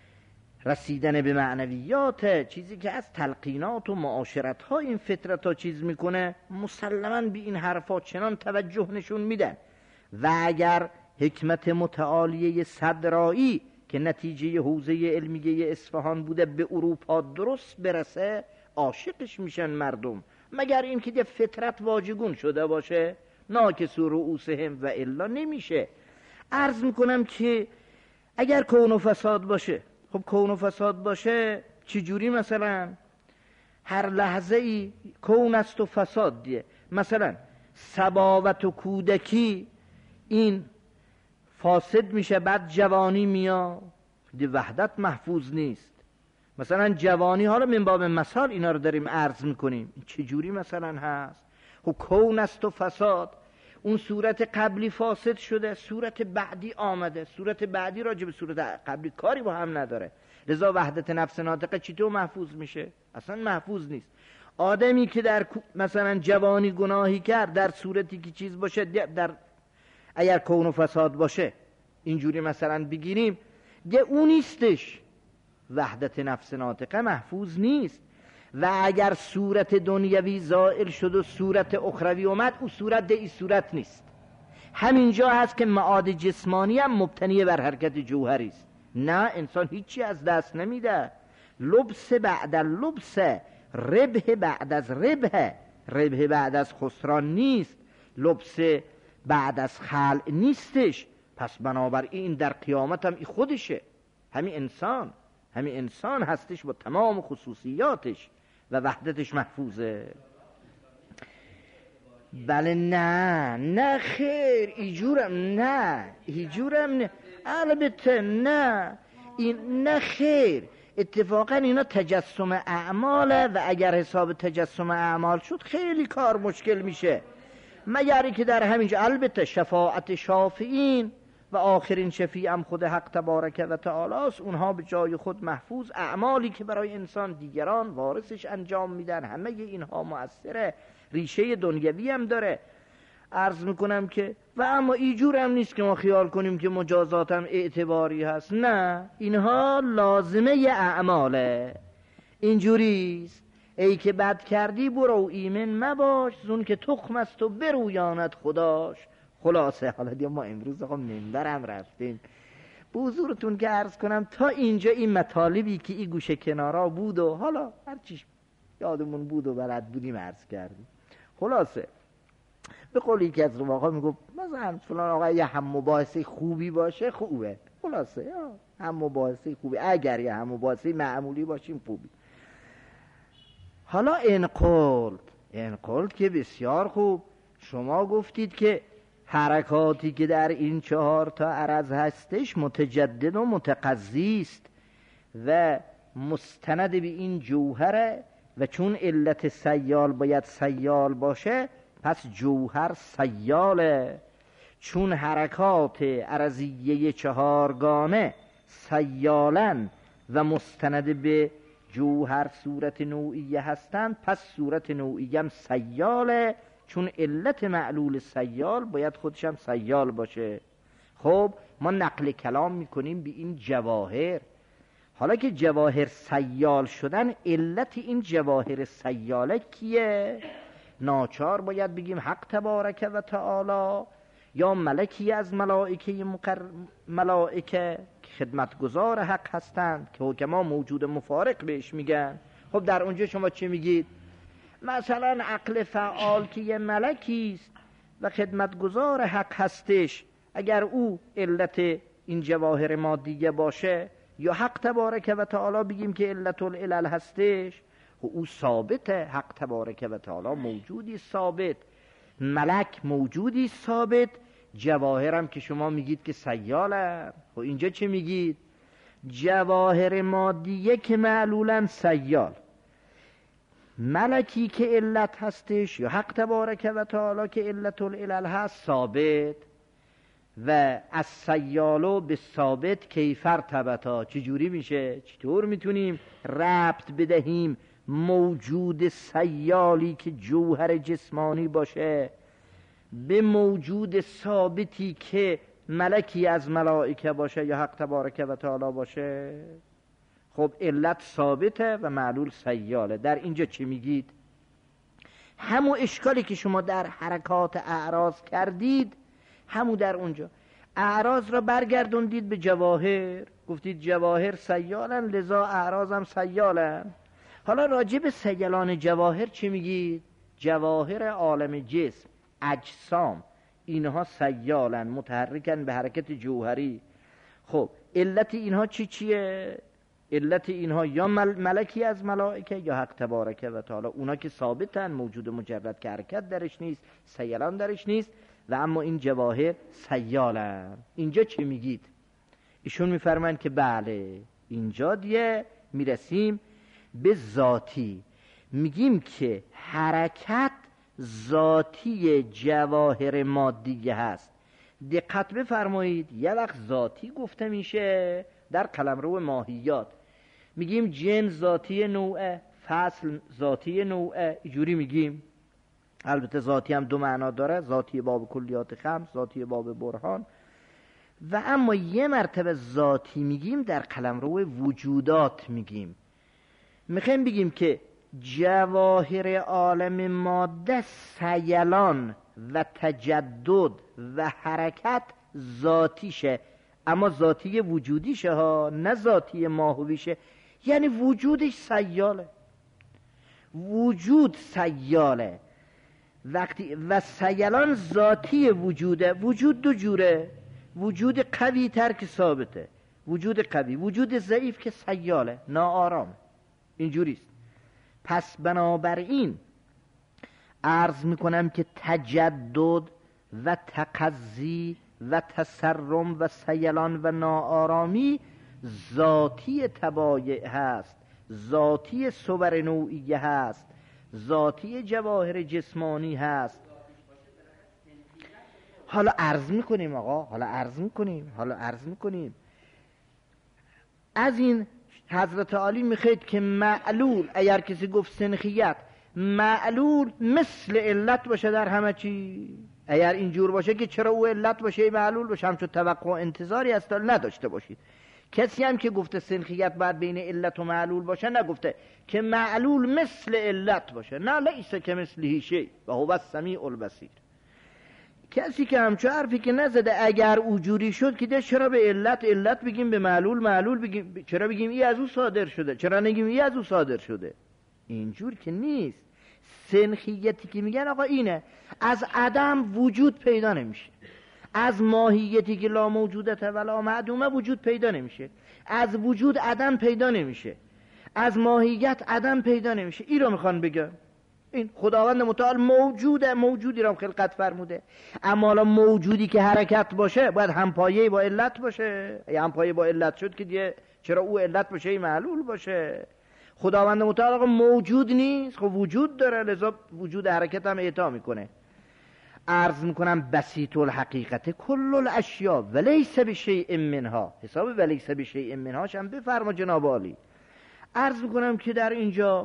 رسیدن به معنویات، چیزی که از تلقینات و معاشرت ها این فطرت ها چیز میکنه، مسلماً به این حرفا چنان توجه نشون میدن. و اگر حکمت متعالیه صدرایی که نتیجه حوزه علمیه اصفهان بوده به اروپا درست برسه، عاشقش میشن مردم، مگر این که فطرت واژگون شده باشه، ناکسو رؤوسهم و الا نمیشه. عرض میکنم که اگر کون و فساد باشه، خب کون و فساد باشه چجوری؟ مثلا هر لحظه ای کون است و فساد دیه. مثلا صباوت و کودکی این فاسد میشه، بعد جوانی میاد، دی وحدت محفوظ نیست. مثلا جوانی، حالا من باب مثال اینا رو داریم عرض میکنیم، چجوری مثلا هست؟ خب کون است و فساد. اون صورت قبلی فاسد شده، صورت بعدی آمده، صورت بعدی راجع به صورت قبلی کاری با هم نداره. لذا وحدت نفس ناطقه چطور محفوظ میشه؟ اصلا محفوظ نیست. آدمی که در مثلا جوانی گناهی کرد، در صورتی که چیز باشه، در اگر کون و فساد باشه، اینجوری مثلا بگیریم، ده اون نیستش، وحدت نفس ناطقه محفوظ نیست. و اگر صورت دنیوی زائل شد و صورت اخروی اومد، او صورت ده ای صورت نیست. همینجا هست که معاد جسمانی هم مبتنی بر حرکت جوهری است. نه، انسان هیچی از دست نمیده. لبس بعد لبس، ربح بعد از ربح، ربح بعد از خسران نیست، لبس بعد از خلع نیستش. پس بنابراین در قیامت هم ای خودشه، همین انسان همین انسان هستش با تمام خصوصیاتش و وحدتش محفوظه. بله نه نه خیر، ایجورم نه، ایجورم نه، البته نه، این نه خیر. اتفاقا اینا تجسم اعماله و اگر حساب تجسم اعمال شد خیلی کار مشکل میشه. مگری که در همینجا البته شفاعت شافعین و آخرین شفیع هم خود حق تبارک و تعالی است، اونها به جای خود محفوظ. اعمالی که برای انسان دیگران وارثش انجام میدن، همه اینها مؤثره، ریشه دنیوی هم داره. عرض میکنم که و اما اینجور هم نیست که ما خیال کنیم که مجازات هم اعتباری هست. نه، اینها لازمه اعماله. اینجوریست ای که بد کردی برو ایمن مباش، زون که تخم است و برویاند خداش. خلاصه حالا دیگه ما امروز آقا منبر هم رفتیم، به حضورتون که عرض کنم تا اینجا این مطالبی که این گوشه کنارا بود و حالا هرچیش یادمون بود و بلد بودیم عرض کردیم. خلاصه به قولی که از رواقا میگو مثلا فلان آقا یه هم مباحثه خوبی باشه خوبه، خلاصه هم مباحثه خوبی، اگر یه هم مباحثه معمولی باشیم خوبی. حالا انقلت انقلت که بسیار خوب، شما گفتید که حرکاتی که در این چهار تا عرض هستش متجدد و متقضی است و مستند به این جوهره و چون علت سیال باید سیال باشه پس جوهر سیاله. چون حرکات عرضیه چهارگانه سیالن و مستند به جوهر صورت نوعیه هستند پس صورت نوعیه هم سیاله، چون علت معلول سیال باید خودش هم سیال باشه. خب ما نقل کلام میکنیم به این جواهر. حالا که جواهر سیال شدن، علت این جواهر سیاله کیه؟ ناچار باید بگیم حق تبارک و تعالی یا ملکی از ملائکه مقر... ملائکه که خدمتگزار حق هستند که حکما موجود مفارق بهش میگن. خب در اونجا شما چی میگید؟ مثلا عقل فعال که یه ملکی است و خدمتگزار حق هستش، اگر او علت این جواهر مادیه باشه یا حق تبارک و تعالی بگیم که علت العلل هستش، و او ثابته. حق تبارک و تعالی موجودی ثابت، ملک موجودی ثابت، جواهرم که شما میگید که سیاله. و اینجا چه میگید؟ جواهر مادیه که معلولا سیال، ملکی که علت هستش یا حق تبارک و تعالی که علت العلل هست ثابت. و از سیالو به ثابت کیفر تبتا، چجوری میشه؟ چطور میتونیم ربط بدهیم موجود سیالی که جوهر جسمانی باشه به موجود ثابتی که ملکی از ملائکه باشه یا حق تبارک و تعالی باشه؟ خب علت ثابته و معلول سیاله. در اینجا چی میگید؟ همون اشکالی که شما در حرکات اعراض کردید همون در اونجا اعراض را برگردوندید به جواهر، گفتید جواهر سیالن لذا اعراض هم سیالن. حالا راجع به سیلان جواهر چی میگید؟ جواهر عالم جسم، اجسام، اینها سیالن، متحرکن به حرکت جوهری. خب علت اینها چی چیه؟ علت اینها یا مل ملکی از ملائکه یا حق تبارک و تعالی، اونا که ثابتن، موجود مجرد که حرکت درش نیست، سیلان درش نیست، و اما این جواهر سیالن. اینجا چی میگید؟ ایشون میفرمایند که بله، اینجا دیگه میرسیم به ذاتی، میگیم که حرکت ذاتی جواهر مادیه هست. دقت بفرمایید، یه وقت ذاتی گفته میشه در قلمرو ماهیات، میگیم جن ذاتی نوعه، فصل ذاتی نوعه، اینجوری میگیم. البته ذاتی هم دو معنا داره، ذاتی باب کلیات خمس، ذاتی باب برهان. و اما یه مرتبه ذاتی میگیم در قلمرو وجودات میگیم. میخوایم بگیم که جواهر عالم ماده سیلان و تجدد و حرکت ذاتیشه، اما ذاتی وجودیشه ها، نه ذاتی ماهویشه. یعنی وجودش سیاله، وجود سیاله وقتی و سیلان ذاتی وجوده. وجود دو جوره، وجود قوی تر که ثابته، وجود قوی، وجود ضعیف که سیاله، ناآرامه، اینجوریست. پس بنابراین عرض میکنم که تجدد و تقضی و تسرم و سیلان و ناآرامی ذاتی تبایع هست، ذاتی صور نوعیه هست، ذاتی جواهر جسمانی هست. حالا عرض میکنیم آقا، حالا عرض میکنیم حالا عرض میکنیم از این حضرت عالی میخواید که معلول، اگر کسی گفت سنخیت، معلول مثل علت باشه در همه چی. اگر اینجور باشه که چرا او علت باشه معلول باشه، همچون توقع و انتظاری است نداشته باشید. کسی هم که گفته سنخیت باید بین علت و معلول باشه نگفته که معلول مثل علت باشه، نه، لیس که مثله شیء و هو السمیع البصیر. کسی که همچون حرفی که نزده، اگر اوجوری شد که ده چرا به علت علت بگیم، به معلول معلول بگیم، چرا بگیم ای از او صادر شده، چرا نگیم ای از او صادر شده؟ اینجور که نیست. سنخیتی که میگن آقا اینه، از عدم وجود پیدا نمیشه، از ماهیتی که لا موجودت ولا معدومه وجود پیدا نمیشه، از وجود عدم پیدا نمیشه، از ماهیت عدم پیدا نمیشه. این رو میخوان بگن. این خداوند متعال موجوده، موجودی را خلقت فرموده، اما حالا موجودی که حرکت باشه باید همپایه با علت باشه. یا همپایه با علت شد که دیگه چرا او علت باشه ای معلول باشه؟ خداوند متعال آقا موجود نیست، خب وجود داره، لذا وجود حرکت هم اعطا میکنه. عرض میکنم بسیط الحقیقت کل الاشیاء ولیس بشیء منها، حساب ولیس بشیء منهاش هم بفرما جناب عالی. عرض میکنم که در اینجا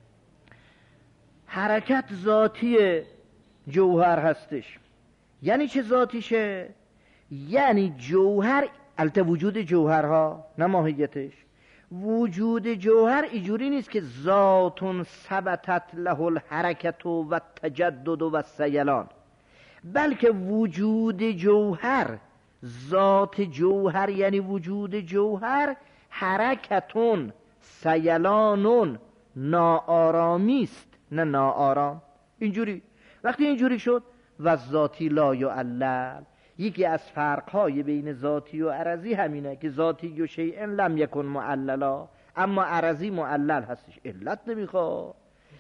حرکت ذاتی جوهر هستش. یعنی چه ذاتیشه؟ یعنی جوهر، البته وجود جوهرها نه ماهیتش، وجود جوهر اینجوری نیست که ذات ثبتت له الحرکت و تجدد و سیلان، بلکه وجود جوهر، ذات جوهر یعنی وجود جوهر حرکتون سیلانون ناآرامیست، نه ناآرام. اینجوری وقتی اینجوری شد و ذاتی لا یعلل. یکی از فرقهای بین ذاتی و عرضی همینه که ذاتی و شیء لم یکن معللا، اما عرضی معلل هستش، علت نمیخواد.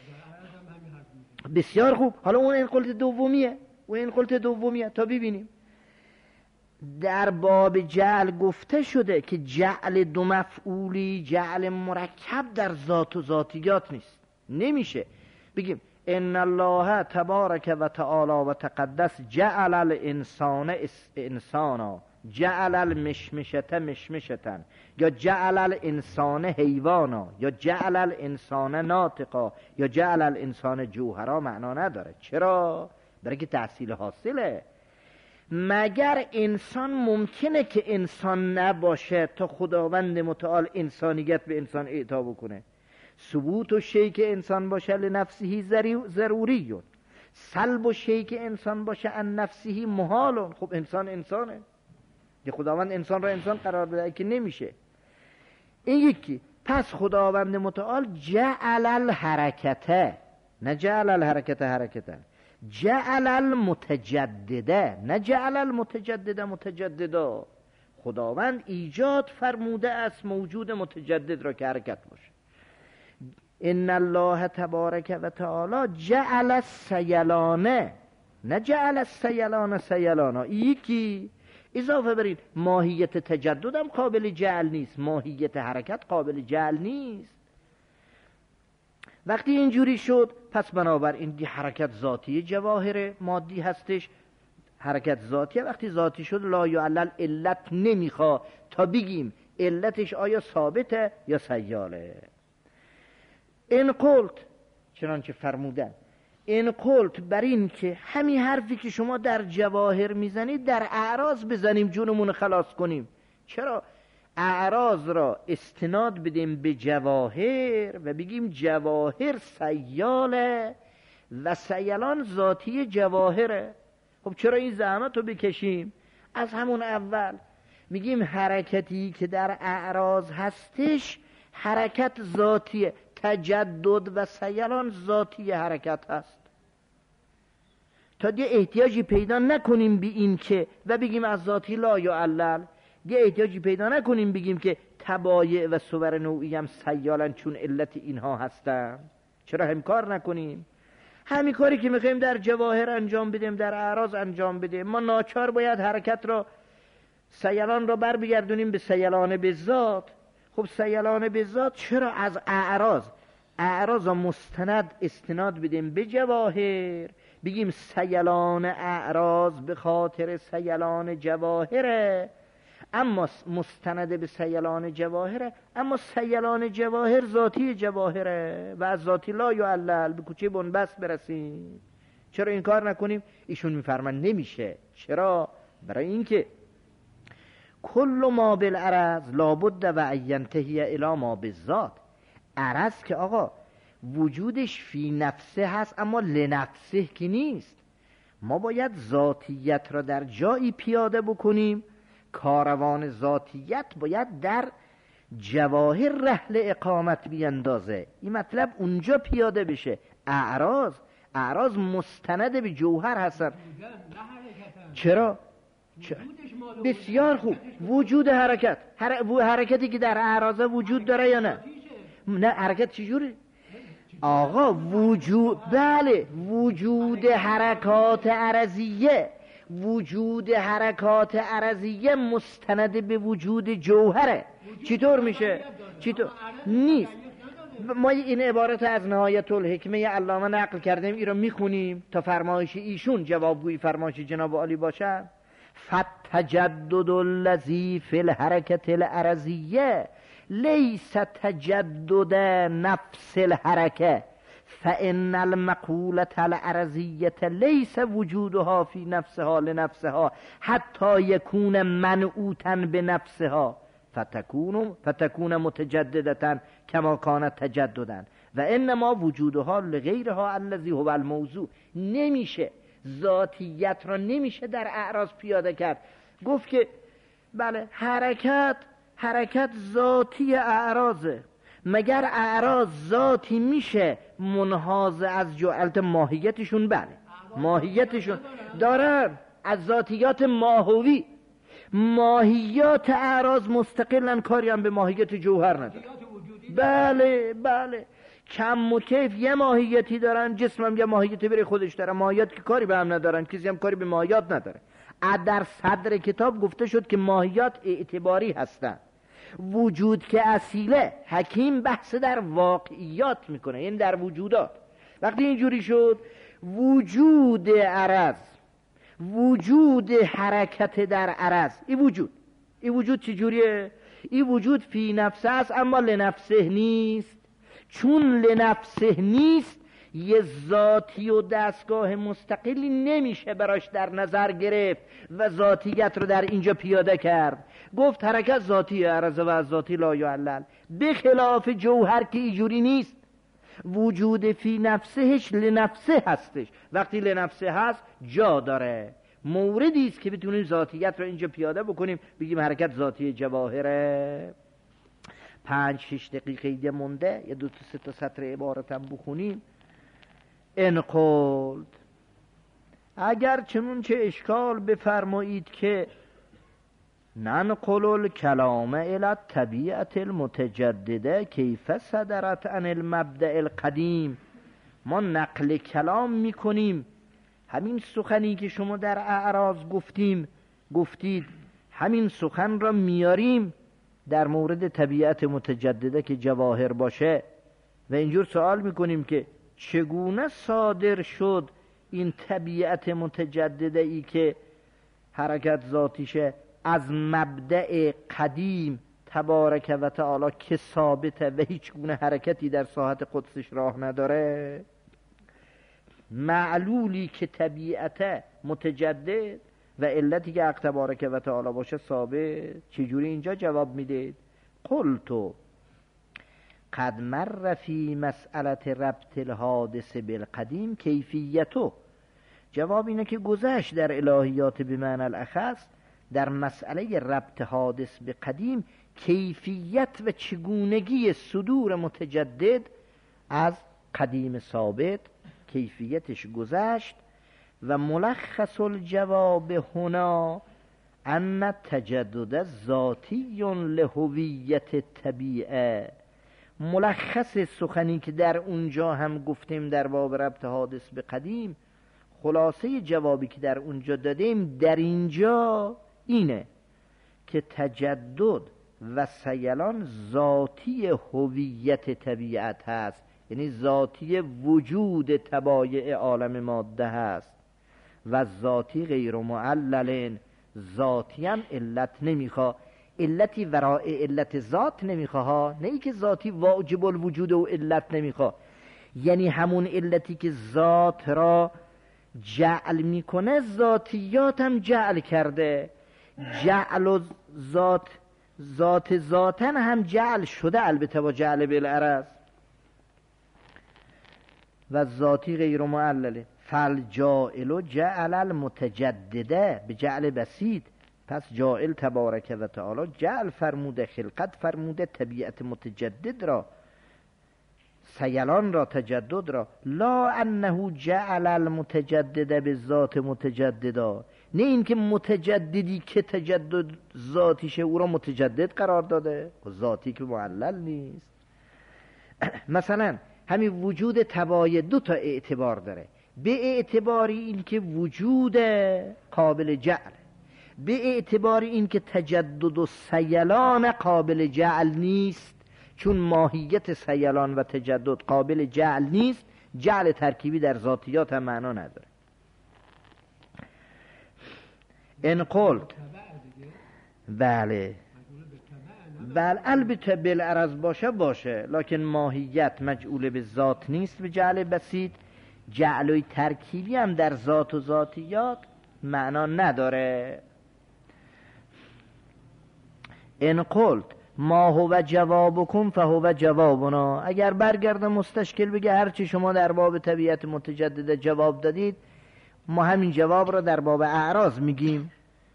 بسیار خوب. حالا اون این قلت دومیه و این قلت دومیه تا ببینیم. در باب جعل گفته شده که جعل دو مفعولی، جعل مرکب در ذات و ذاتیات نیست، نمیشه بگیم ان الله تبارک و تعالی و تقدس جعل الانسان انسانا، جعل المشمشت مشمشتا، یا جعل الانسان حیوانا، یا جعل الانسان ناطقا، یا جعل الانسان جوهرا. معنا نداره. چرا؟ برای که تحصیل حاصله. مگر انسان ممکنه که انسان نباشه تا خداوند متعال انسانیت به انسان اعطا بکنه؟ ثبوت و شی که انسان باشه لنفسه ضروریون، سلب و شی که انسان باشه ان نفسه محالون. خب انسان انسانه، که خداوند انسان را انسان قرار بده که نمیشه. این یکی. پس خداوند متعال جعل الحرکته، نه جعل الحرکت حرکته، جعل المتجدده، نه جعل المتجدده متجددا. خداوند ایجاد فرموده است موجود متجدد را که حرکت باشه. ان الله تبارک و تعالی جعل السیلانه، نه جعل السیلان سیلانا. یکی. اضافه برید ماهیت تجدد هم قابل جعل نیست، ماهیت حرکت قابل جعل نیست. وقتی اینجوری شد پس بنابراین دی حرکت ذاتی جواهر مادی هستش، حرکت ذاتیه. وقتی ذاتی شد لا یعلل علت نمیخوا تا بگیم علتش آیا ثابته یا سیاله. این قلت چنانچه فرمودن، این قلت بر این که همین حرفی که شما در جواهر میزنید در اعراض بزنیم جونمون خلاص کنیم. چرا؟ اعراض را استناد بدیم به جواهر و بگیم جواهر سیاله و سیلان ذاتی جواهره. خب چرا این زحمت رو بکشیم؟ از همون اول میگیم حرکتی که در اعراض هستش حرکت ذاتیه، تجدد و سیلان ذاتی حرکت هست، تا دیگه احتیاجی پیدا نکنیم به این که و بگیم از ذاتی لا یعلل، دیگه احتیاجی پیدا نکنیم بگیم که تبایع و صور نوعی هم سیالن چون علت اینها هستن. چرا هم کار نکنیم؟ همین کاری که میخوایم در جواهر انجام بدیم در اعراض انجام بدیم. ما ناچار باید حرکت را سیلان را بر بگردونیم به سیلان به ذات. خب سیلان به ذات چرا از اعراض اعراض مستند استناد بدیم به جواهر، بگیم سیلان اعراض به خاطر سیلان جواهره، اما مستند به سیلان جواهره، اما سیلان جواهر ذاتی جواهره و از ذاتی لا یعلل به کوچه بنبست برسیم. چرا این کار نکنیم؟ ایشون میفرمان نمیشه. چرا؟ برای اینکه کل ما بالعرض لابد و ینتهی الی ما بالذات. عرض که آقا وجودش فی نفسه هست اما لنفسه که نیست. ما باید ذاتیت را در جایی پیاده بکنیم، کاروان ذاتیت باید در جواهر رحل اقامت بیندازه، این مطلب اونجا پیاده بشه. اعراض اعراض مستند به جوهر هستن. چرا؟ چرا؟ بسیار خوب. وجود حرکت هر... حرکتی که در اعراض وجود داره یا نه؟ نه. حرکت چجوری؟ آقا وجود، بله، وجود حرکات عرضیه وجود حرکات عرضیه مستند به وجود جوهره. چطور میشه؟ چطور؟ نیست. ما این عبارت از نهایت الحکمه علامه نقل کردیم، این رو میخونیم تا فرمایش ایشون جوابگوی فرمایش جناب عالی باشه. فتجدد الذی فی الحرکت العرضیه لیس تجدد نفس الحرکه فان المقولة العرضیه لیس وجودها فی نفسها لنفسها حتی یکون منعوتا به نفسها فتکون فتکون متجددتا کما کانت تجددا و انما وجودها لغیرها الذی هو الموضوع. نمیشه ذاتیت را نمیشه در اعراض پیاده کرد. گفت که بله حرکت حرکت ذاتی اعراضه، مگر اعراض ذاتی میشه منحاز از جعلت ماهیتشون؟ بله ماهیتشون دارن از ذاتیات ماهوی. ماهیات اعراض مستقلن، کاری هم به ماهیت جوهر ندارن. بله بله کم و کیف یه ماهیتی دارن، جسم هم یه ماهیتی برای خودش داره، ماهیت که کاری به هم ندارن، کسی هم کاری به ماهیات نداره. در صدر کتاب گفته شد که ماهیات اعتباری هستن، وجود که اصیله. حکیم بحث در واقعیات میکنه، یعنی در وجودات. وقتی اینجوری شد وجود عرض، وجود حرکت در عرض، این وجود این وجود چجوریه؟ این وجود فی نفسه است اما لنفسه نیست. چون لنفسه نیست یه ذاتی و دستگاه مستقلی نمیشه براش در نظر گرفت و ذاتیت رو در اینجا پیاده کرد. گفت حرکت ذاتی عرضه و از ذاتی لا یعلل، به خلاف جوهر که اینجوری نیست. وجود فی نفسهش لنفسه هستش. وقتی لنفسه هست جا داره، موردی است که بتونیم ذاتیت رو اینجا پیاده بکنیم، بگیم حرکت ذاتی جواهره. پنج شش دقیقه دیگه مونده، یه دو تا سه تا سطر عبارتم بخونیم. ان قلت، اگر چنون چه اشکال بفرمایید که ننقل الکلام الی الطبیعة المتجدده کیف صدرت عن المبدأ القدیم، ما نقل کلام میکنیم همین سخنی که شما در اعراض گفتیم گفتید، همین سخن را میاریم در مورد طبیعت متجدده که جواهر باشه. و اینجور سوال میکنیم که چگونه صادر شد این طبیعت متجدده ای که حرکت ذاتیشه از مبدأ قدیم تبارک و تعالی که ثابته و هیچ گونه حرکتی در ساحت قدسش راه نداره؟ معلولی که طبیعت متجدد و علتی که حق تبارک و تعالی باشه ثابت، چجوری اینجا جواب میدید؟ قلتو قد مر فی مسئله ربط الحادث بالقدیم کیفیتو. جواب اینه که گذشت در الهیات بمعنی الاخص در مسئله ربط حادث به قدیم کیفیت و چگونگی صدور متجدد از قدیم ثابت، کیفیتش گذشت. و ملخص الجواب هنا ان تجدد ذاتی لهویت طبیعه. ملخص سخنی که در اونجا هم گفتیم در باب ربط حادث به قدیم، خلاصه جوابی که در اونجا دادیم در اینجا اینه که تجدد و سیلان ذاتی هویت طبیعت هست، یعنی ذاتی وجود طبایع عالم ماده هست و ذاتی غیر معلل. ذاتی هم علت نمیخواه، علتی ورای علت ذات نمیخواه ها، نه ای که ذاتی واجب الوجود و علت نمیخواه، یعنی همون علتی که ذات را جعل میکنه ذاتیات هم جعل کرده. جعل و ذات ذات ذاتن هم جعل شده، البته با جعل بالعرض. و ذاتی غیر معلله. فالجائل جعل المتجدده به جعل بسیط. پس جائل تبارک و تعالی جعل فرموده، خلقت فرموده طبیعت متجدد را، سیلان را، تجدد را. لا انه جعل المتجدده به ذات متجددا، نه این که متجددی که تجدد ذاتیشه او را متجدد قرار داده، ذاتی که معلل نیست. مثلا همین وجود تبایع دو تا اعتبار داره، به اعتباری این که وجود قابل جعل، به اعتباری این که تجدد و سیلان قابل جعل نیست. چون ماهیت سیلان و تجدد قابل جعل نیست، جعل ترکیبی در ذاتیات هم معنا نداره. ان قلت بله بله البته بالعرض باشه باشه، لکن ماهیت مجعول به ذات نیست به جعل بسیط. جعل ترکیبی هم در ذات و ذاتیات معنا نداره. ان قلت ما هو جوابکم فهو جوابنا، اگر برگرده مستشکل بگه هرچی شما در باب طبیعت متجدده جواب دادید ما همین جواب را در باب اعراض میگیم.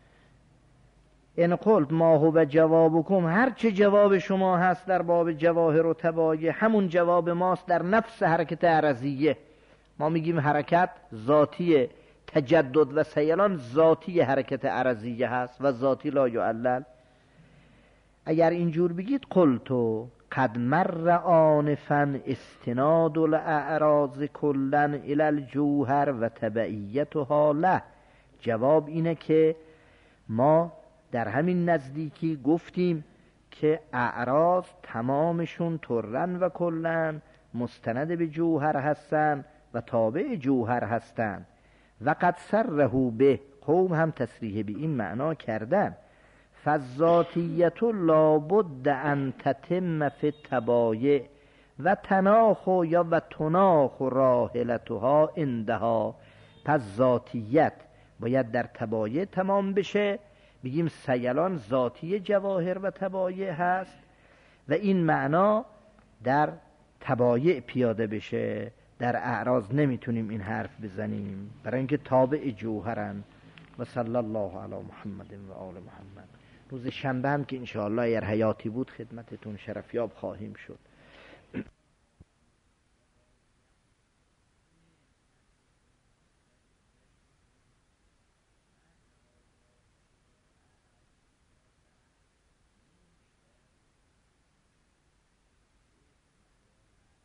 ان قلت ما هو جوابکم، هرچی جواب شما هست در باب جواهر و طبایع همون جواب ماست در نفس حرکت عرضیه. ما میگیم حرکت ذاتی، تجدد و سیلان ذاتی حرکت عرضیه هست و ذاتی لا یعلل. اگر اینجور بگید قلتو قد مر آنفا استناد الاعراض کلن الی الجوهر و تبعیتها له. جواب اینه که ما در همین نزدیکی گفتیم که اعراض تمامشون طرن و کلن مستند به جوهر هستن و تابع جوهر هستن. و قد سرهو به، قوم هم تصریح به این معنا کردن. فالذاتیت لابد ان تتم فی الطبایع و تناخ یا و تناخ راحلتها عندها. پس ذاتیت باید در طبایع تمام بشه. بگیم سیلان ذاتی جواهر و طبایع هست و این معنا در طبایع پیاده بشه، در اعراض نمیتونیم این حرف بزنیم برای اینکه تابع جوهرن. و صلی الله علی محمد و آل محمد. روز شنبه هم که انشاءالله اگر حیاتی بود خدمتتون شرفیاب خواهیم شد.